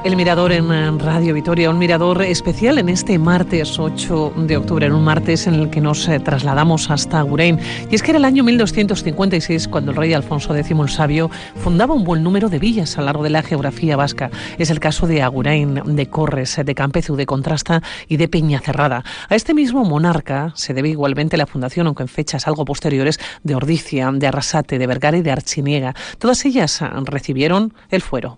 El Mirador en Radio Vitoria, un mirador especial en este martes 8 de octubre, en un martes en el que nos trasladamos hasta Agurain. Y es que era el año 1256 cuando el rey Alfonso X el Sabio fundaba un buen número de villas a lo largo de la geografía vasca. Es el caso de Agurain, de Corres, de Campezu, de Contrasta y de Peñacerrada. A este mismo monarca se debe igualmente la fundación, aunque en fechas algo posteriores, de Ordizia, de Arrasate, de Vergara y de Archiniega. Todas ellas recibieron el fuero.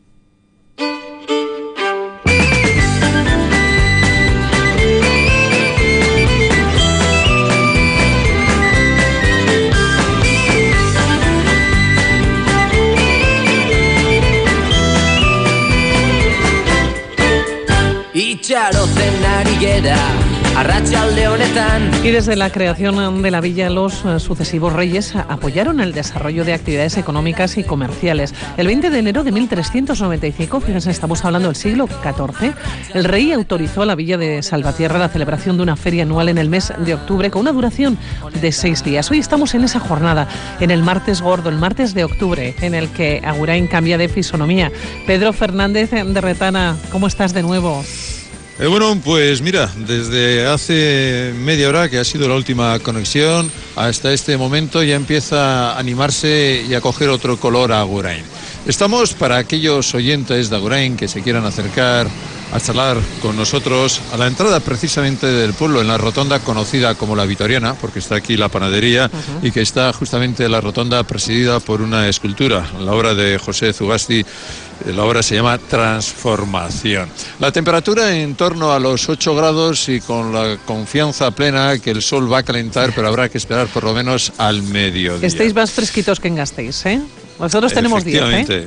Y desde la creación de la villa, los sucesivos reyes apoyaron el desarrollo de actividades económicas y comerciales. El 20 de enero de 1395, fíjense, estamos hablando del siglo XIV, el rey autorizó a la villa de Salvatierra la celebración de una feria anual en el mes de octubre con una duración de 6 días. Hoy estamos en esa jornada, en el martes gordo, el martes de octubre, en el que Agurain cambia de fisonomía. Pedro Fernández de Retana, ¿cómo estás de nuevo? Bueno, pues mira, desde hace media hora, que ha sido la última conexión, hasta este momento ya empieza a animarse y a coger otro color a Agurain. Estamos, para aquellos oyentes de Agurain que se quieran acercar a charlar con nosotros, a la entrada precisamente del pueblo, en la rotonda conocida como La Vitoriana, porque está aquí la panadería, y que está justamente la rotonda presidida por una escultura, la obra de José Zugasti. La obra se llama Transformación. La temperatura en torno a los 8 grados y con la confianza plena que el sol va a calentar, pero habrá que esperar por lo menos al mediodía. Estáis más fresquitos que en Gasteiz, ¿eh? Nosotros tenemos 10, ¿eh?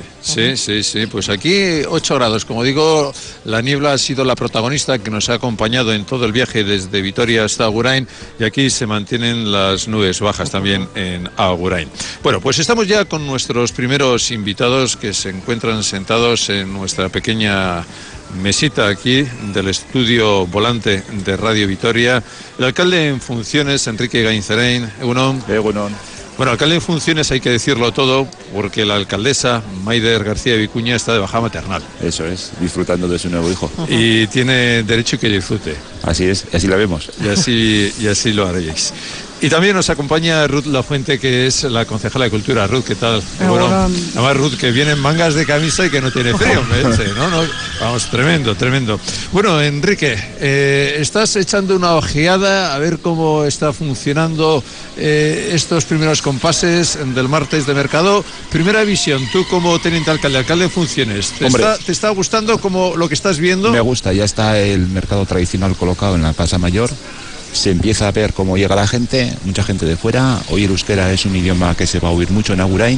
Sí. Pues aquí 8 grados. Como digo, la niebla ha sido la protagonista que nos ha acompañado en todo el viaje desde Vitoria hasta Agurain, y aquí se mantienen las nubes bajas también en Agurain. Bueno, pues estamos ya con nuestros primeros invitados que se encuentran sentados en nuestra pequeña mesita aquí del estudio volante de Radio Vitoria. El alcalde en funciones, Enrique Gainzarain. Egunon. Bueno, alcalde en funciones, hay que decirlo todo, porque la alcaldesa, Maider García Vicuña, está de baja maternal. Eso es, disfrutando de su nuevo hijo. Y tiene derecho que disfrute. Así es, y así la vemos. Y así lo haréis. Y también nos acompaña Ruth Lafuente, que es la concejala de Cultura. Ruth, ¿qué tal? Bueno, además Ruth, que viene en mangas de camisa y que no tiene frío, ¿no? Vamos, tremendo. Bueno, Enrique, estás echando una ojeada a ver cómo está funcionando estos primeros compases del martes de mercado. Primera visión, tú como teniente alcalde en funciones, ¿te está gustando como lo que estás viendo? Me gusta, ya está el mercado tradicional colocado en la Plaza Mayor. Se empieza a ver cómo llega la gente, mucha gente de fuera. Hoy el euskera es un idioma que se va a oír mucho en Agurain.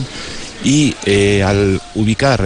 Y al ubicar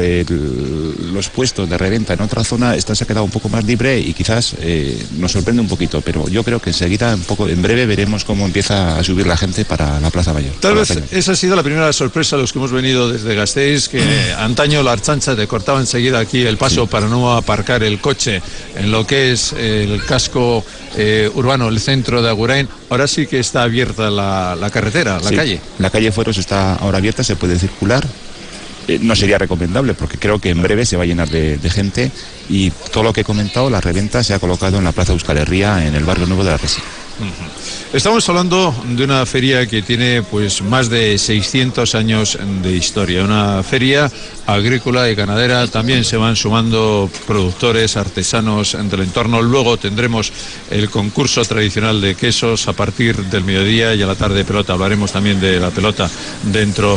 los puestos de reventa en otra zona, esta se ha quedado un poco más libre y quizás nos sorprende un poquito, pero yo creo que enseguida, en breve, veremos cómo empieza a subir la gente para la Plaza Mayor. Tal vez esa ha sido la primera sorpresa de los que hemos venido desde Gasteiz, que antaño la Archancha te cortaba enseguida aquí el paso para no aparcar el coche en lo que es el casco urbano, el centro de Agurain. Ahora sí que está abierta la carretera, la calle. La calle Fueros está ahora abierta, se puede circular. No sería recomendable porque creo que en breve se va a llenar de gente, y todo lo que he comentado, la reventa se ha colocado en la Plaza Euskal Herria, en el barrio nuevo de la Resi. Estamos hablando de una feria que tiene pues más de 600 años de historia, una feria agrícola y ganadera. También se van sumando productores, artesanos del entorno. Luego tendremos el concurso tradicional de quesos a partir del mediodía, y a la tarde pelota. Hablaremos también de la pelota dentro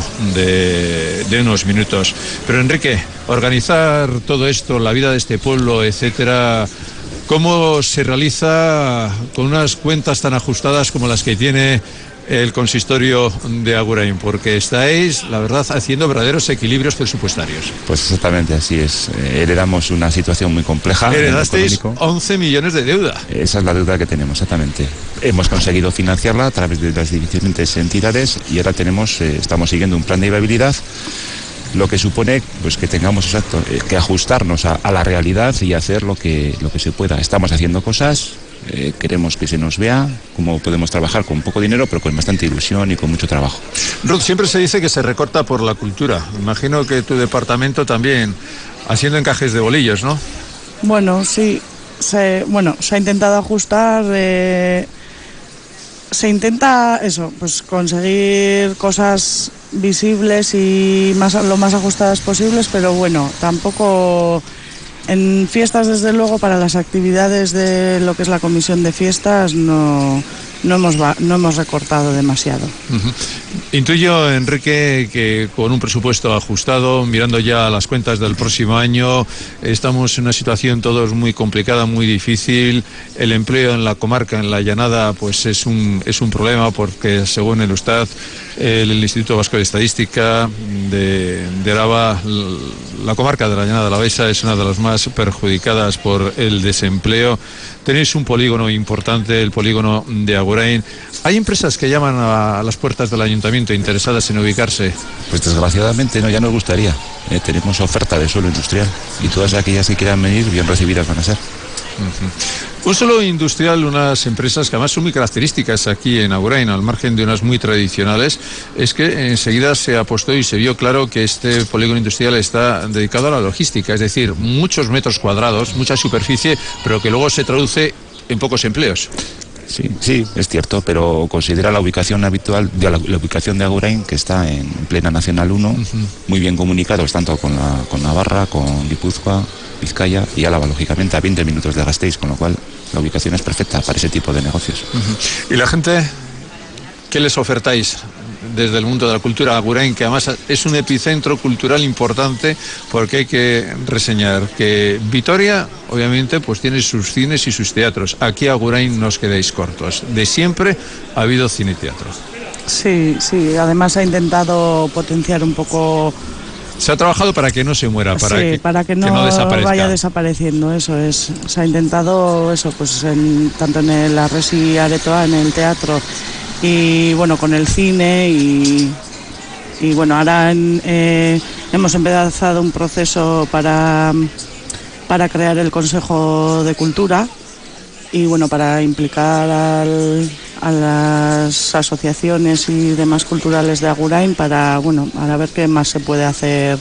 de unos minutos. Pero Enrique, organizar todo esto, la vida de este pueblo, etcétera, ¿cómo se realiza con unas cuentas tan ajustadas como las que tiene el consistorio de Agurain? Porque estáis, la verdad, haciendo verdaderos equilibrios presupuestarios. Pues exactamente así es. Heredamos una situación muy compleja. Heredasteis 11 millones de deuda. Esa es la deuda que tenemos, exactamente. Hemos conseguido financiarla a través de las diferentes entidades, y ahora estamos siguiendo un plan de viabilidad, lo que supone pues que tengamos que ajustarnos a la realidad y hacer lo que se pueda. Estamos haciendo cosas, queremos que se nos vea cómo podemos trabajar con poco dinero, pero con bastante ilusión y con mucho trabajo. Ruth, siempre se dice que se recorta por la cultura. Imagino que tu departamento también haciendo encajes de bolillos, ¿no? Bueno, sí, se ha intentado ajustar, se intenta eso, pues conseguir cosas visibles y lo más ajustadas posibles, pero bueno, tampoco en fiestas, desde luego, para las actividades de lo que es la comisión de fiestas no hemos recortado demasiado. Intuyo, Enrique, que con un presupuesto ajustado, mirando ya las cuentas del próximo año, estamos en una situación todos muy complicada, muy difícil. El empleo en la comarca, en la Llanada, pues es un problema, porque según el Eustat, el Instituto Vasco de Estadística de Araba, la comarca de la Llanada Alavesa es una de las más perjudicadas por el desempleo. Tenéis un polígono importante, el polígono de Agurain. ¿Hay empresas que llaman a las puertas del ayuntamiento interesadas en ubicarse? Pues desgraciadamente no, ya nos gustaría. Tenemos oferta de suelo industrial y todas aquellas que quieran venir, bien recibidas van a ser. Un suelo industrial, unas empresas que además son muy características aquí en Agurain, al margen de unas muy tradicionales, es que enseguida se apostó y se vio claro que este polígono industrial está dedicado a la logística, es decir, muchos metros cuadrados, mucha superficie, pero que luego se traduce en pocos empleos. Sí, es cierto, pero considera la ubicación habitual, la ubicación de Agurain, que está en plena Nacional 1, muy bien comunicados tanto con Navarra, con Guipúzcoa, Vizcaya y Álava, lógicamente a 20 minutos de Gasteiz, con lo cual la ubicación es perfecta para ese tipo de negocios. ¿Y la gente, qué les ofertáis desde el mundo de la cultura? Agurain, que además es un epicentro cultural importante, porque hay que reseñar que Vitoria, obviamente, pues tiene sus cines y sus teatros. Aquí Agurain no os quedáis cortos. De siempre ha habido cine y teatro. Sí, además se ha intentado potenciar un poco. Se ha trabajado para que no se muera, para que no desaparezca. Vaya desapareciendo, eso es. Se ha intentado eso, pues tanto en el Arresi Aretoa, en el teatro, y bueno, con el cine, y bueno, ahora hemos empezado un proceso para crear el Consejo de Cultura, y bueno, para implicar a las asociaciones y demás culturales de Agurain para ver qué más se puede hacer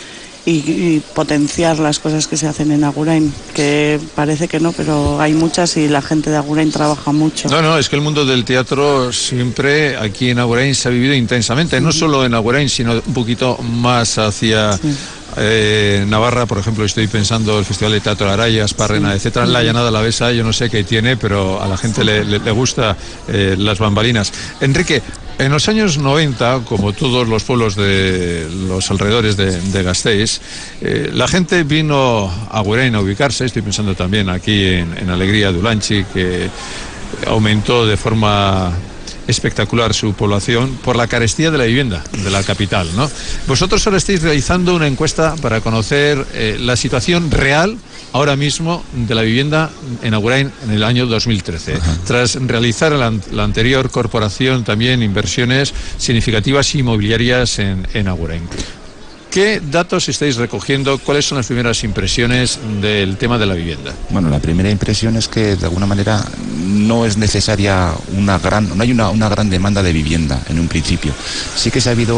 y potenciar las cosas que se hacen en Agurain, que parece que no, pero hay muchas y la gente de Agurain trabaja mucho. No, es que el mundo del teatro siempre aquí en Agurain se ha vivido intensamente, no solo en Agurain, sino un poquito más hacia Navarra. Por ejemplo, estoy pensando el Festival de Teatro Araya, Esparrena, etcétera. En la Llanada Alavesa, yo no sé qué tiene, pero a la gente le gusta las bambalinas. Enrique, en los años 90, como todos los pueblos de los alrededores de Gasteiz, la gente vino a Agurain a ubicarse. Estoy pensando también aquí en Alegría de Ulanchi, que aumentó de forma espectacular su población por la carestía de la vivienda de la capital, ¿no? Vosotros ahora estáis realizando una encuesta para conocer la situación real ahora mismo de la vivienda en Agurain en el año 2013. Tras realizar la anterior corporación también inversiones significativas inmobiliarias en Agurain. ¿Qué datos estáis recogiendo? ¿Cuáles son las primeras impresiones del tema de la vivienda? Bueno, la primera impresión es que de alguna manera no es necesaria no hay una gran demanda de vivienda en un principio. Sí que se ha habido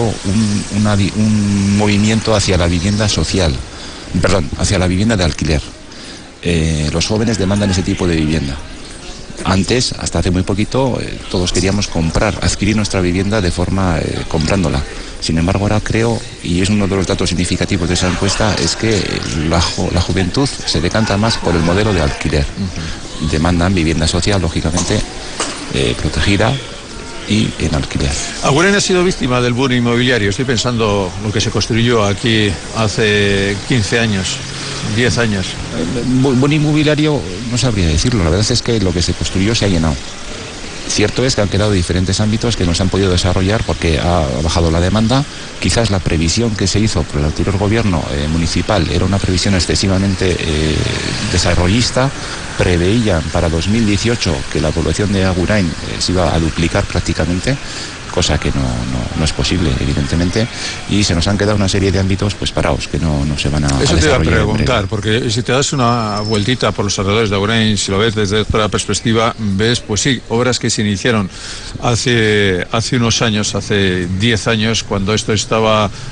un movimiento hacia la vivienda social, hacia la vivienda de alquiler. Los jóvenes demandan ese tipo de vivienda. Antes, hasta hace muy poquito, todos queríamos adquirir nuestra vivienda de forma comprándola. Sin embargo, ahora creo, y es uno de los datos significativos de esa encuesta, es que la juventud se decanta más por el modelo de alquiler. Demandan vivienda social, lógicamente, protegida y en alquiler. Agurain ha sido víctima del boom inmobiliario. Estoy pensando lo que se construyó aquí hace 15 años, 10 años. Boom inmobiliario no sabría decirlo. La verdad es que lo que se construyó se ha llenado. Cierto es que han quedado diferentes ámbitos que no se han podido desarrollar porque ha bajado la demanda. Quizás la previsión que se hizo por el anterior gobierno municipal era una previsión excesivamente desarrollista. Preveían para 2018 que la población de Agurain se iba a duplicar prácticamente, cosa que no es posible, evidentemente, y se nos han quedado una serie de ámbitos pues parados, que no se van a desarrollar. Eso te iba a preguntar, porque si te das una vueltita por los alrededores de Agurain, si lo ves desde otra perspectiva, ves, pues sí, obras que se iniciaron hace unos años, hace 10 años, cuando esto estaba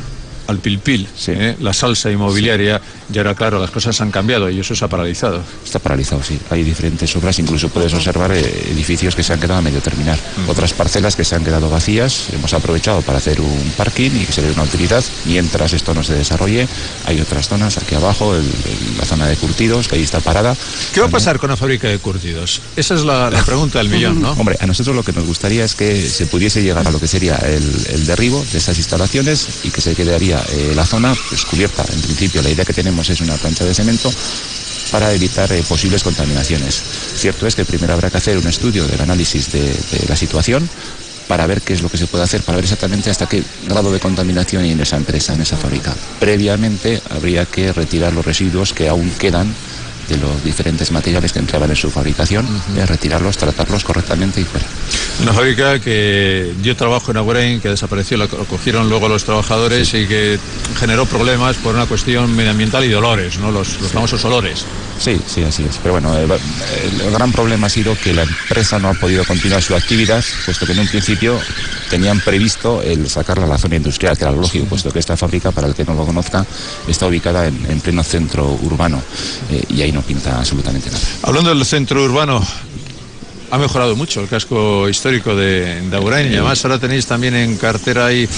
al pil-pil, Sí. la salsa inmobiliaria, y ahora claro, las cosas han cambiado y eso se ha paralizado. Está paralizado, sí. Hay diferentes obras, incluso puedes observar edificios que se han quedado a medio terminar. Otras parcelas que se han quedado vacías, hemos aprovechado para hacer un parking y que se le dé una utilidad. Mientras esto no se desarrolle, hay otras zonas aquí abajo, la zona de curtidos, que ahí está parada. ¿Qué va a pasar con la fábrica de curtidos? Esa es la pregunta del millón, ¿no? Hombre, a nosotros lo que nos gustaría es que se pudiese llegar a lo que sería el derribo de esas instalaciones y que se quedaría la zona pues, cubierta. En principio, la idea que tenemos es una plancha de cemento para evitar posibles contaminaciones. Cierto es que primero habrá que hacer un estudio del análisis de la situación para ver qué es lo que se puede hacer, para ver exactamente hasta qué grado de contaminación hay en esa empresa, en esa fábrica. Previamente habría que retirar los residuos que aún quedan de los diferentes materiales que entraban en su fabricación, retirarlos, tratarlos correctamente y fuera. Una fábrica que dio trabajo en Agurain, que desapareció, la cogieron luego los trabajadores y que generó problemas por una cuestión medioambiental y de olores, ¿no? Los famosos olores. Sí, sí, así es. Pero bueno, el gran problema ha sido que la empresa no ha podido continuar su actividad, puesto que en un principio tenían previsto el sacarla a la zona industrial, que era lo lógico, puesto que esta fábrica, para el que no lo conozca, está ubicada en pleno centro urbano y ahí no pinta absolutamente nada. Hablando del centro urbano, ha mejorado mucho el casco histórico de Agurain y además ahora tenéis también en cartera ahí,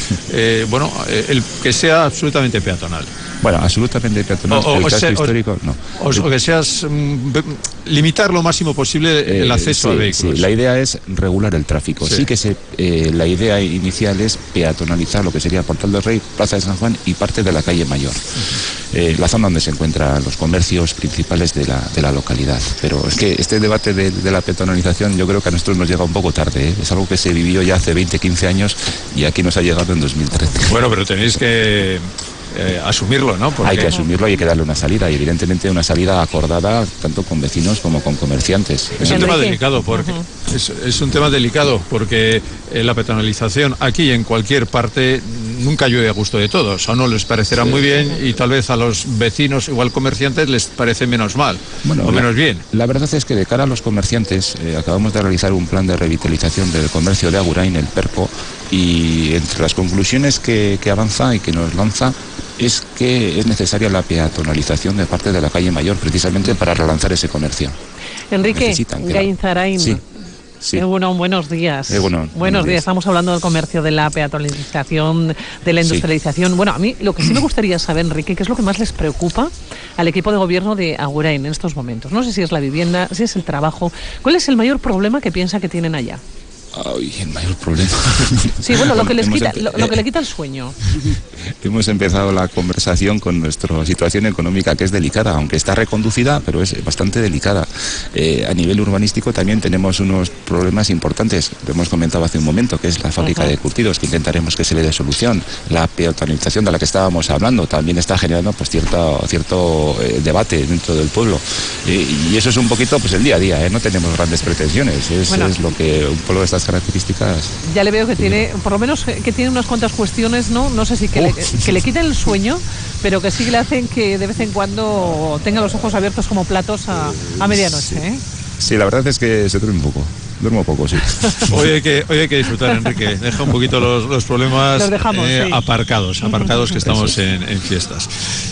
el que sea absolutamente peatonal. Bueno, absolutamente peatonal, el casco histórico no. O que seas limitar lo máximo posible el acceso a vehículos. Sí, la idea es regular el tráfico. Sí que la idea inicial es peatonalizar lo que sería Portal del Rey, Plaza de San Juan y parte de la calle Mayor. La zona donde se encuentran los comercios principales de la localidad. Pero es que este debate de la peatonalización yo creo que a nosotros nos llega un poco tarde. Es algo que se vivió ya hace 20, 15 años y aquí nos ha llegado en 2013. Bueno, pero tenéis que asumirlo, ¿no? Porque... Hay que asumirlo y hay que darle una salida, y evidentemente una salida acordada tanto con vecinos como con comerciantes. Es un tema delicado porque es un tema delicado porque la peatonalización aquí y en cualquier parte nunca llueve a gusto de todos. A uno les parecerá muy bien y tal vez a los vecinos, igual comerciantes, les parece menos mal o menos bien. La verdad es que de cara a los comerciantes acabamos de realizar un plan de revitalización del comercio de Agurain, el PERCO, y entre las conclusiones que avanza y que nos lanza es que es necesaria la peatonalización de parte de la calle Mayor precisamente para relanzar ese comercio. Enrique Gainzarain. Sí. Buenos días. Buenos días. Estamos hablando del comercio, de la peatonalización, de la industrialización. Sí. Bueno, a mí lo que sí me gustaría saber, Enrique, ¿qué es lo que más les preocupa al equipo de gobierno de Agurain en estos momentos? No sé si es la vivienda, si es el trabajo. ¿Cuál es el mayor problema que piensa que tienen allá? Ay, el mayor problema. Sí, bueno, lo que le quita el sueño. Hemos empezado la conversación con nuestra situación económica, que es delicada, aunque está reconducida, pero es bastante delicada. A nivel urbanístico también tenemos unos problemas importantes. Lo hemos comentado hace un momento, que es la fábrica de curtidos, que intentaremos que se le dé solución. La peatonalización de la que estábamos hablando también está generando pues cierto debate dentro del pueblo. Y eso es un poquito pues el día a día, no tenemos grandes pretensiones. Es lo que un pueblo de estas características. Ya le veo que tiene, por lo menos que tiene unas cuantas cuestiones, no sé si que le quiten el sueño, pero que sí le hacen que de vez en cuando tenga los ojos abiertos como platos a medianoche, ¿eh? Sí, la verdad es que se duerme un poco. Duermo poco, sí. Hoy hay que disfrutar, Enrique. Deja un poquito los problemas aparcados que estamos en fiestas.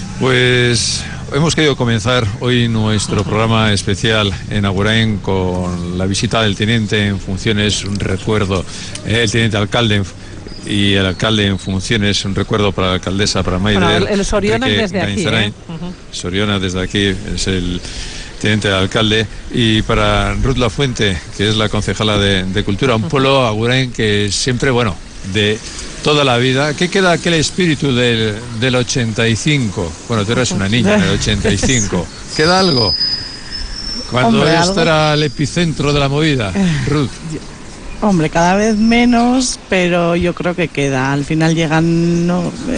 Pues hemos querido comenzar hoy nuestro programa especial en Agurain con la visita del teniente en funciones, un recuerdo, el teniente alcalde y el alcalde en funciones, un recuerdo para la alcaldesa, para Maider. Bueno, el Soriona desde aquí. Soriona desde aquí es el teniente alcalde, y para Ruth Lafuente, que es la concejala de Cultura, un pueblo Agurain que siempre, de toda la vida. ¿Qué queda aquel espíritu del 85? Bueno, tú eras una niña en el 85. ¿Queda algo? Cuando esto era el epicentro de la movida, Ruth. Hombre, cada vez menos, pero yo creo que queda. Al final llegan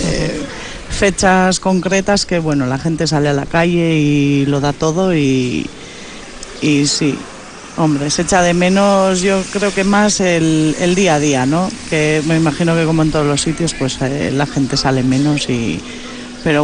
fechas concretas que, la gente sale a la calle y lo da todo y sí. Hombre, se echa de menos, yo creo que más el día a día, ¿no? Que me imagino que como en todos los sitios, pues la gente sale menos pero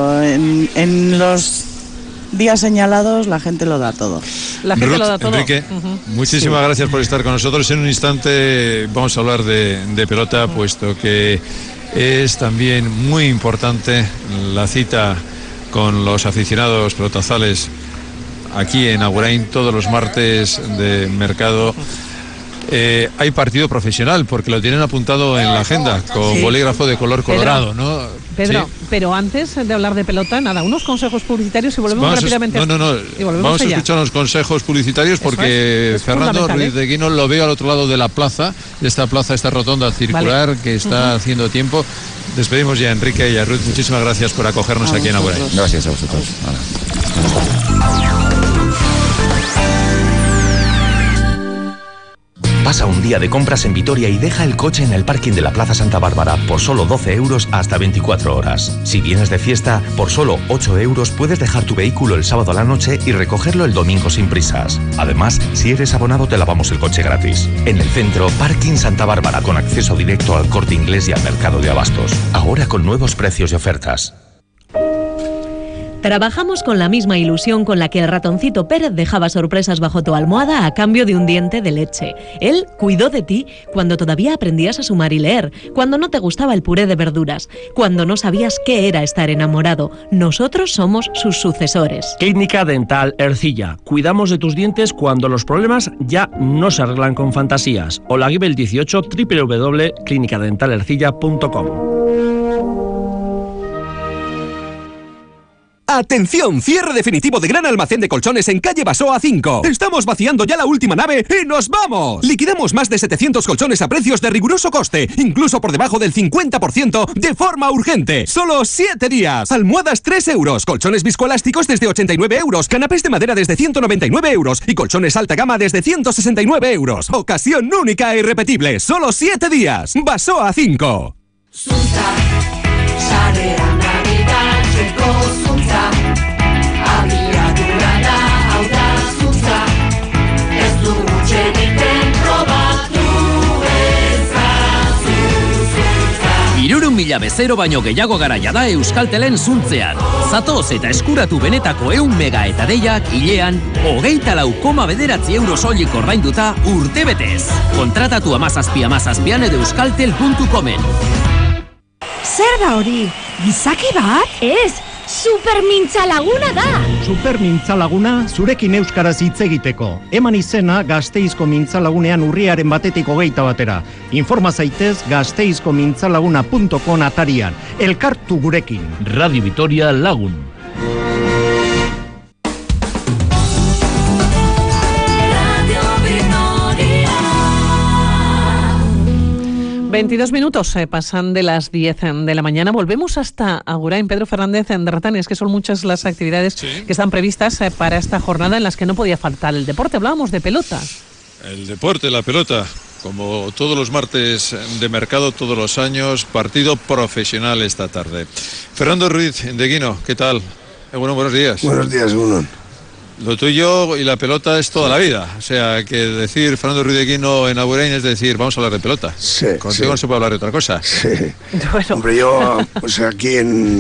en los días señalados la gente lo da todo. La gente Ruth, lo da todo. Enrique, muchísimas gracias por estar con nosotros. En un instante vamos a hablar de pelota, puesto que es también muy importante la cita con los aficionados pelotazales aquí en Agurain todos los martes de mercado. Hay partido profesional porque lo tienen apuntado en la agenda con bolígrafo de color colorado, ¿no? Pedro, ¿sí? Pero antes de hablar de pelota, nada, unos consejos publicitarios y volvemos rápidamente. Vamos a escuchar unos consejos publicitarios porque es Fernando Ruiz de Guino lo veo al otro lado de la plaza, de esta plaza, esta rotonda circular que está haciendo tiempo. Despedimos ya a Enrique y a Ruiz. Muchísimas gracias por acogernos aquí en Agurain. Gracias a vosotros. Pasa un día de compras en Vitoria y deja el coche en el parking de la Plaza Santa Bárbara por solo 12 euros hasta 24 horas. Si vienes de fiesta, por solo 8 euros puedes dejar tu vehículo el sábado a la noche y recogerlo el domingo sin prisas. Además, si eres abonado te lavamos el coche gratis. En el centro, Parking Santa Bárbara con acceso directo al Corte Inglés y al mercado de abastos. Ahora con nuevos precios y ofertas. Trabajamos con la misma ilusión con la que el ratoncito Pérez dejaba sorpresas bajo tu almohada a cambio de un diente de leche. Él cuidó de ti cuando todavía aprendías a sumar y leer, cuando no te gustaba el puré de verduras, cuando no sabías qué era estar enamorado. Nosotros somos sus sucesores. Clínica Dental Ercilla. Cuidamos de tus dientes cuando los problemas ya no se arreglan con fantasías. Olaguibel 18, www.clinicadentalercilla.com. ¡Atención! Cierre definitivo de gran almacén de colchones en calle Basoa 5. Estamos vaciando ya la última nave y ¡nos vamos! Liquidamos más de 700 colchones a precios de riguroso coste, incluso por debajo del 50% de forma urgente. Solo 7 días. Almohadas 3 euros, colchones viscoelásticos desde 89 euros, canapés de madera desde 199 euros y colchones alta gama desde 169 euros. Ocasión única e irrepetible. Solo 7 días. Basoa 5. Hirurehun mila bezero baino gehiago garaia da Euskaltelen zuntzean. Zatoz eta eskuratu benetako 100 mega eta deiak hilean 24,9 euro soilik ordainduta urtebetez. Kontratatu 17 edo euskaltel.comen. Zer da hori? Gizaki bat? Ez, Supermintza Laguna da! Supermintza Laguna zurekin euskaraz hitz egiteko. Eman izena Gasteizko Mintza Lagunean urriaren 1 - 21. Informa zaitez gasteizkomintzalaguna.com atarian. Elkartu gurekin. Radio Vitoria Lagun. ...22 pasan de las 10 de la mañana. Volvemos hasta Agurain. Pedro Fernández en Ratani. Es que son muchas las actividades que están previstas para esta jornada en las que no podía faltar el deporte. Hablábamos de pelota. El deporte, la pelota, como todos los martes de mercado, todos los años, partido profesional esta tarde. Fernando Ruiz de Guino, ¿qué tal? Bueno, buenos días. Buenos días, Uno. Lo tuyo y la pelota es toda la vida. O sea, que decir Fernando Ruiz de Guino en Agurain es decir, vamos a hablar de pelota. Sí. Contigo no se puede hablar de otra cosa. Sí. Bueno. Hombre, yo, pues aquí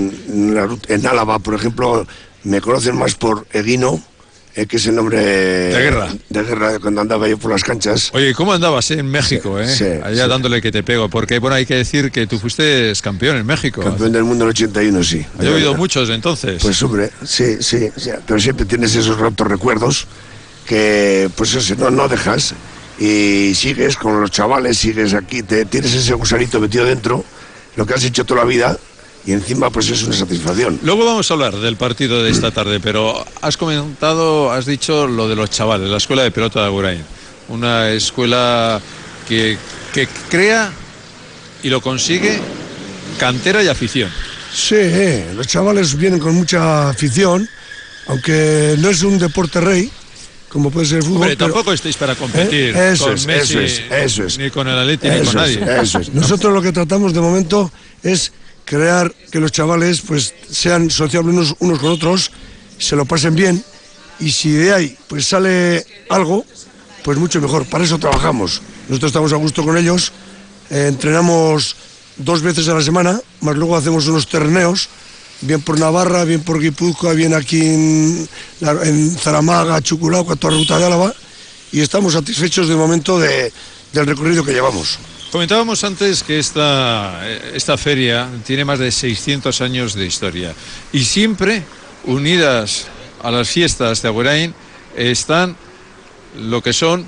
en Álava, por ejemplo, me conocen más por Eguino, que es el nombre de guerra. De guerra, cuando andaba yo por las canchas. Oye, ¿cómo andabas en México? Sí, allá dándole que te pego, porque bueno, hay que decir que tú fuiste campeón en México. Campeón del mundo en el 81, sí. Yo he oído muchos de entonces. Pues hombre, sí, pero siempre tienes esos ratos recuerdos que, pues eso, no dejas y sigues con los chavales, sigues aquí, tienes ese gusanito metido dentro, lo que has hecho toda la vida. Y encima pues es una satisfacción. Luego vamos a hablar del partido de esta tarde, pero has dicho lo de los chavales, la escuela de pelota de Agurain. Una escuela que crea y lo consigue cantera y afición. Sí, los chavales vienen con mucha afición, aunque no es un deporte rey, como puede ser el fútbol. Hombre, tampoco estéis para competir con Messi, eso es. Ni con el Atleti, ni con nadie. Eso es. Nosotros lo que tratamos de momento es crear que los chavales pues sean sociables unos con otros, se lo pasen bien, y si de ahí pues sale algo, pues mucho mejor. Para eso trabajamos. Nosotros estamos a gusto con ellos, entrenamos 2 veces a la semana, más luego hacemos unos torneos, bien por Navarra, bien por Guipúzcoa, bien aquí en Zaramaga, Chucurauca, toda la ruta de Álava, y estamos satisfechos de momento del recorrido que llevamos. Comentábamos antes que esta feria tiene más de 600 años de historia y siempre unidas a las fiestas de Agurain están lo que son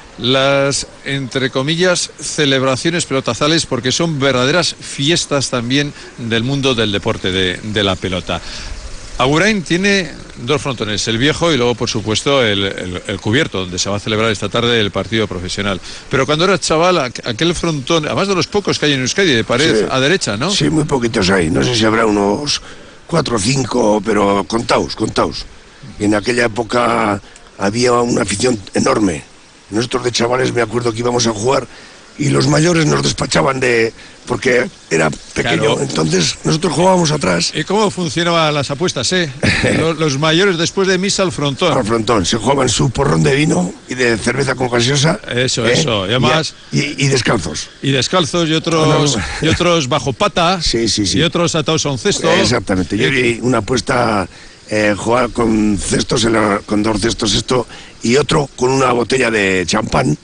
las, entre comillas, celebraciones pelotazales, porque son verdaderas fiestas también del mundo del deporte de la pelota. Agurain tiene dos frontones, el viejo y luego, por supuesto, el cubierto, donde se va a celebrar esta tarde el partido profesional. Pero cuando eras chaval, aquel frontón, además de los pocos que hay en Euskadi, de pared a derecha, ¿no? Sí, muy poquitos hay. No sé si habrá unos 4 o 5, pero contaos. Y en aquella época había una afición enorme. Nosotros de chavales me acuerdo que íbamos a jugar y los mayores nos despachaban porque era pequeño, claro. Entonces nosotros jugábamos atrás. ¿Y cómo funcionaban las apuestas, los mayores después de misa al frontón? Al frontón, se jugaban su porrón de vino y de cerveza con gaseosa. Eso, y además... Y descalzos. Y descalzos y otros bajo pata. Sí. Y otros atados a un cesto. Exactamente, yo vi una apuesta... jugar con cestos, con 2 cestos y otro con una botella de champán,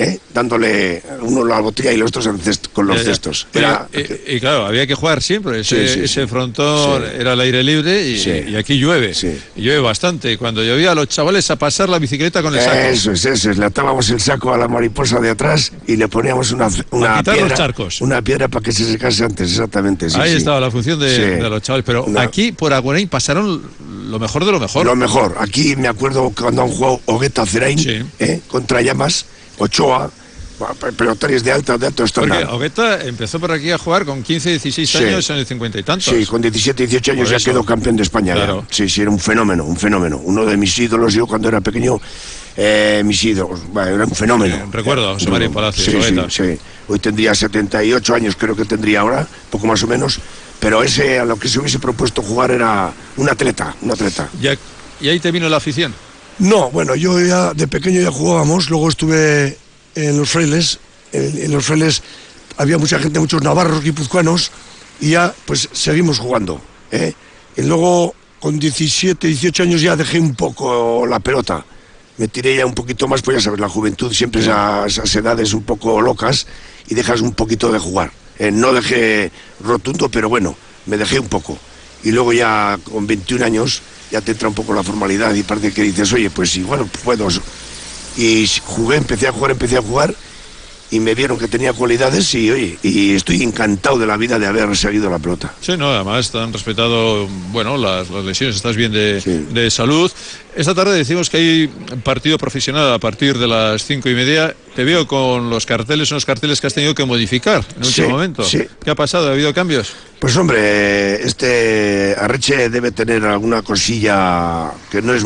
dándole uno la botella y los otros con los cestos. Y claro, había que jugar siempre, ese frontón era al aire libre y aquí llueve, y llueve bastante, y cuando llovía los chavales a pasar la bicicleta con el saco. Eso es, le atábamos el saco a la mariposa de atrás y le poníamos una piedra, los charcos. Una piedra para que se secase antes, exactamente. Ahí estaba la función de los chavales, pero aquí por Agurain pasaron lo mejor de lo mejor. Lo mejor, aquí me acuerdo cuando han jugado Ogueta Zerain contra Llamas, Ochoa, pelotaris de alto estándar. Porque Ogueta empezó por aquí a jugar con 15, 16 años en el 50 y tantos. Sí, con 17, 18 años ya quedó campeón de España. Claro. Sí, era un fenómeno. Uno de mis ídolos, yo cuando era pequeño, mis ídolos, era un fenómeno. Recuerdo, José María Palacios, Ogueta. Sí. Hoy tendría 78 años, creo que tendría ahora, poco más o menos, pero ese a lo que se hubiese propuesto jugar era un atleta. ¿Y ahí te vino la afición? No, bueno, yo ya de pequeño ya jugábamos, luego estuve en los Frailes, en los Frailes había mucha gente, muchos navarros, guipuzcoanos, y ya pues seguimos jugando, Y luego con 17, 18 años ya dejé un poco la pelota, me tiré ya un poquito más, pues ya sabes, la juventud siempre esas edades un poco locas y dejas un poquito de jugar. No dejé rotundo, pero bueno, me dejé un poco. Y luego ya con 21 años ya te entra un poco la formalidad y parece que dices, oye, pues igual puedo. Y empecé a jugar y me vieron que tenía cualidades y estoy encantado de la vida de haber seguido la pelota. Sí, no, además te han respetado, bueno, las lesiones, estás bien de salud. Esta tarde decimos que hay partido profesional a partir de las 5:30. Te veo con los carteles, unos carteles que has tenido que modificar en último momento. Sí. ¿Qué ha pasado? ¿Ha habido cambios? Pues hombre, Arreche debe tener alguna cosilla que no es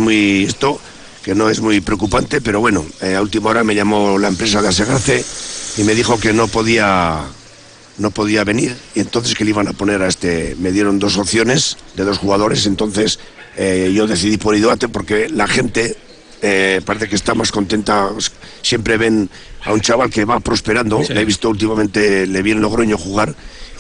muy preocupante, pero bueno, a última hora me llamó la empresa de Asegarce y me dijo que no podía venir, y entonces que le iban a poner me dieron 2 opciones de 2 jugadores, entonces yo decidí por Idoate porque la gente parece que está más contenta, siempre ven a un chaval que va prosperando, le he visto últimamente, le vi en Logroño jugar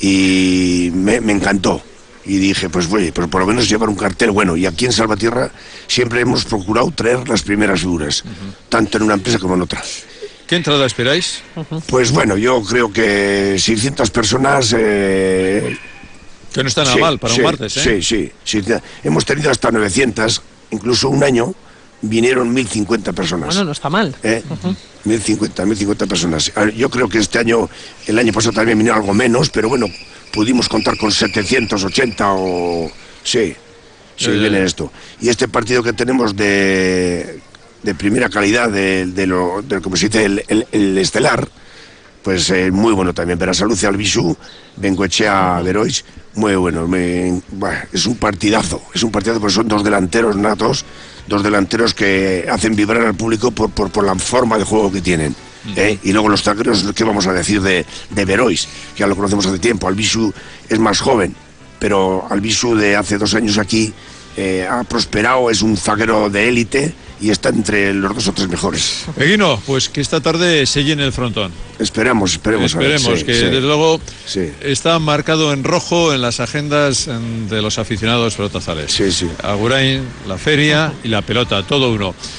y me encantó. Y dije, pues oye, pero por lo menos llevar un cartel bueno. Y aquí en Salvatierra siempre hemos procurado traer las primeras figuras, tanto en una empresa como en otra. ¿Qué entrada esperáis? Pues bueno, yo creo que 600 personas... que no está nada mal para un martes, Sí. Hemos tenido hasta 900, incluso un año vinieron 1050 personas. Bueno, no está mal. 1050 personas. Yo creo que el año pasado también vinieron algo menos, pero bueno, pudimos contar con 780 o... Sí, viene esto. Y este partido que tenemos de primera calidad, como se dice, el estelar, pues muy bueno también. Berasaluce Albisu, Bengoechea Verois, muy bueno. Es un partidazo porque son 2 delanteros natos, 2 delanteros que hacen vibrar al público por la forma de juego que tienen. Y luego los zagueros, ¿qué vamos a decir de Verois? Que ya lo conocemos hace tiempo. Albisu es más joven, pero Albisu de hace 2 años aquí ha prosperado, es un zaguero de élite y está entre los 2 o 3 mejores. Eguino, pues que esta tarde se llene el frontón. Esperemos que desde luego está marcado en rojo en las agendas de los aficionados pelotazales. Sí. Agurain, la feria y la pelota, todo uno.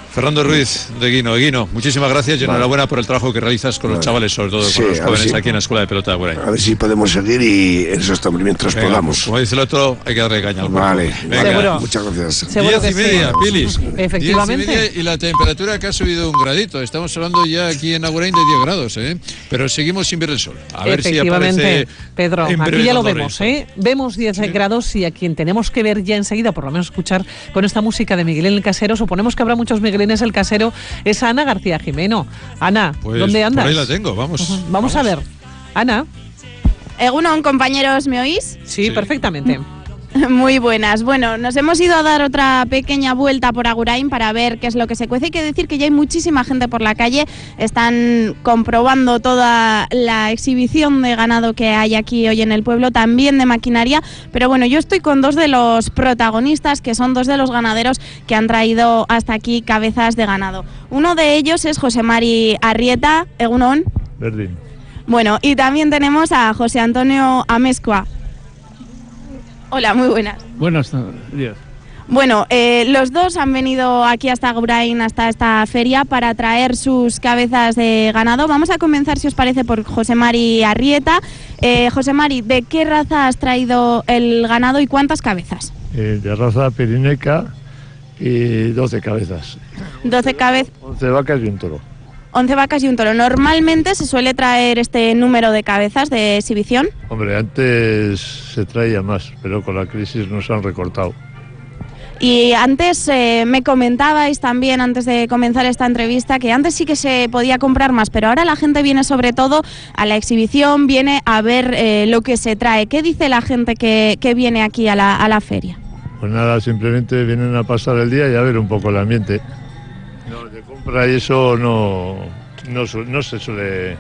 Fernando Ruiz de Guino, muchísimas gracias y enhorabuena por el trabajo que realizas con los chavales, sobre todo con los jóvenes aquí en la Escuela de Pelota de Agurain. A ver si podemos seguir y en eso estamos mientras podamos. Como dice el otro, hay que darle caña al cuerpo. Vale, venga. Muchas gracias. 10:30, Pilis. Efectivamente. 10:30 y la temperatura que ha subido un gradito. Estamos hablando ya aquí en Agurain de 10 grados, pero seguimos sin ver el sol. A ver si aparece. Pedro, aquí ya lo vemos, Vemos 10 grados y a quien tenemos que ver ya enseguida, por lo menos escuchar con esta música de Miguelín el Casero, suponemos que habrá muchos Miguelines el Casero, es Ana García Jimeno. Ana, pues, ¿dónde andas? Por ahí la tengo, vamos a ver. Ana. Egunon, compañeros, ¿me oís? Sí, perfectamente. Muy buenas. Bueno, nos hemos ido a dar otra pequeña vuelta por Agurain para ver qué es lo que se cuece. Hay que decir que ya hay muchísima gente por la calle. Están comprobando toda la exhibición de ganado que hay aquí hoy en el pueblo, también de maquinaria. Pero bueno, yo estoy con dos de los protagonistas, que son dos de los ganaderos que han traído hasta aquí cabezas de ganado. Uno de ellos es José Mari Arrieta. Egunon. Verdín. Bueno, y también tenemos a José Antonio Amezcua. Hola, muy buenas. Buenos días. Bueno, los dos han venido aquí hasta Agurain, hasta esta feria, para traer sus cabezas de ganado. Vamos a comenzar, si os parece, por José Mari Arrieta. José Mari, ¿de qué raza has traído el ganado y cuántas cabezas? De raza pirineca y 12 cabezas. 12 cabezas. 11 vacas y un toro. 11 vacas y un toro. ¿Normalmente se suele traer este número de cabezas de exhibición? Hombre, antes se traía más, pero con la crisis nos han recortado. Y antes me comentabais también, antes de comenzar esta entrevista, que antes sí que se podía comprar más, pero ahora la gente viene sobre todo a la exhibición, viene a ver lo que se trae. ¿Qué dice la gente que viene aquí a la feria? Pues nada, simplemente vienen a pasar el día y a ver un poco el ambiente. No, de compra y eso no se suele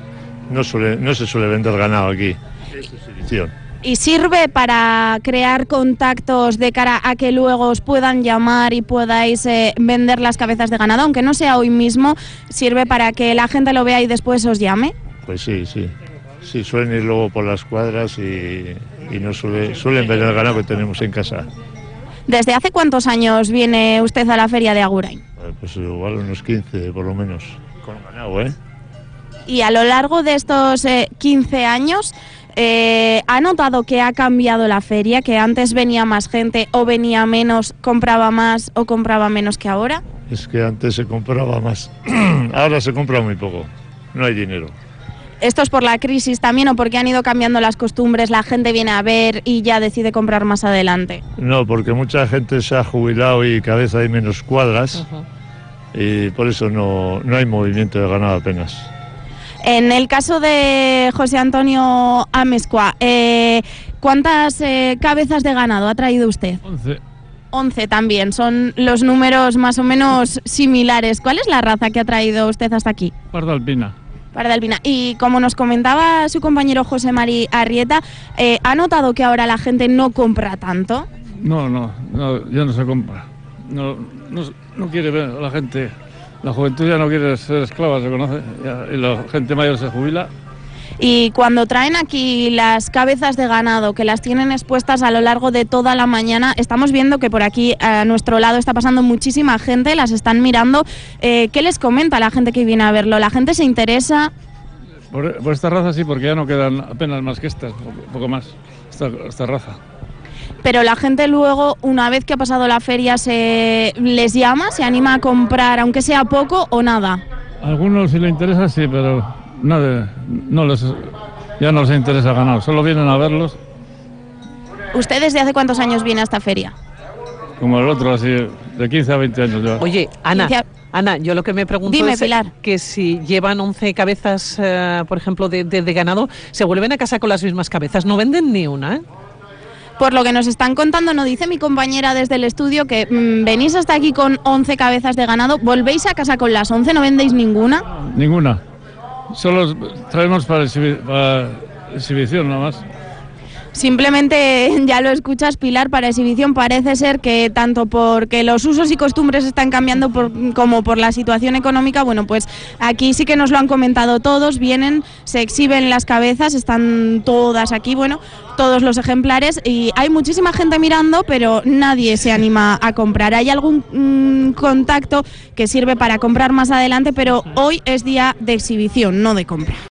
vender ganado aquí. Es exhibición. ¿Y sirve para crear contactos de cara a que luego os puedan llamar y podáis vender las cabezas de ganado? Aunque no sea hoy mismo, ¿sirve para que la gente lo vea y después os llame? Pues sí. Sí, suelen ir luego por las cuadras y no suelen ver el ganado que tenemos en casa. ¿Desde hace cuántos años viene usted a la feria de Agurain? Pues igual unos 15 por lo menos, con ganado, Y a lo largo de estos 15 años, ¿ha notado que ha cambiado la feria? ¿Que antes venía más gente o venía menos, compraba más o compraba menos que ahora? Es que antes se compraba más, ahora se compra muy poco, no hay dinero. ¿Esto es por la crisis también o porque han ido cambiando las costumbres, la gente viene a ver y ya decide comprar más adelante? No, porque mucha gente se ha jubilado y cada vez hay menos cuadras y por eso no hay movimiento de ganado apenas. En el caso de José Antonio Amezcua, ¿cuántas cabezas de ganado ha traído usted? 11. 11 también, son los números más o menos similares. ¿Cuál es la raza que ha traído usted hasta aquí? Parda alpina. Parda alpina. Y como nos comentaba su compañero José Mari Arrieta, ¿ha notado que ahora la gente no compra tanto? No, ya no se compra. No quiere ver a la gente. La juventud ya no quiere ser esclava, se conoce, y la gente mayor se jubila. Y cuando traen aquí las cabezas de ganado, que las tienen expuestas a lo largo de toda la mañana, estamos viendo que por aquí a nuestro lado está pasando muchísima gente, las están mirando. ¿Qué les comenta la gente que viene a verlo? ¿La gente se interesa? Por esta raza sí, porque ya no quedan apenas más que estas, poco más, esta raza. Pero la gente luego, una vez que ha pasado la feria, les llama, se anima a comprar, aunque sea poco o nada. A algunos si les interesa, sí, pero ya no les interesa ganar, solo vienen a verlos. ¿Usted desde hace cuántos años viene a esta feria? Como el otro, así, de 15 a 20 años ya. Oye, Ana, yo lo que me pregunto es Pilar. Que si llevan 11 cabezas, por ejemplo, de ganado, ¿se vuelven a casa con las mismas cabezas? ¿No venden ni una, Por lo que nos están contando, nos dice mi compañera desde el estudio que venís hasta aquí con 11 cabezas de ganado, ¿volvéis a casa con las 11? ¿No vendéis ninguna? Ninguna. Solo traemos para exhibición nada más. Simplemente ya lo escuchas, Pilar, para exhibición. Parece ser que tanto porque los usos y costumbres están cambiando como por la situación económica, bueno, pues aquí sí que nos lo han comentado todos, vienen, se exhiben las cabezas, están todas aquí, bueno, todos los ejemplares, y hay muchísima gente mirando, pero nadie se anima a comprar. Hay algún contacto que sirve para comprar más adelante, pero hoy es día de exhibición, no de compra.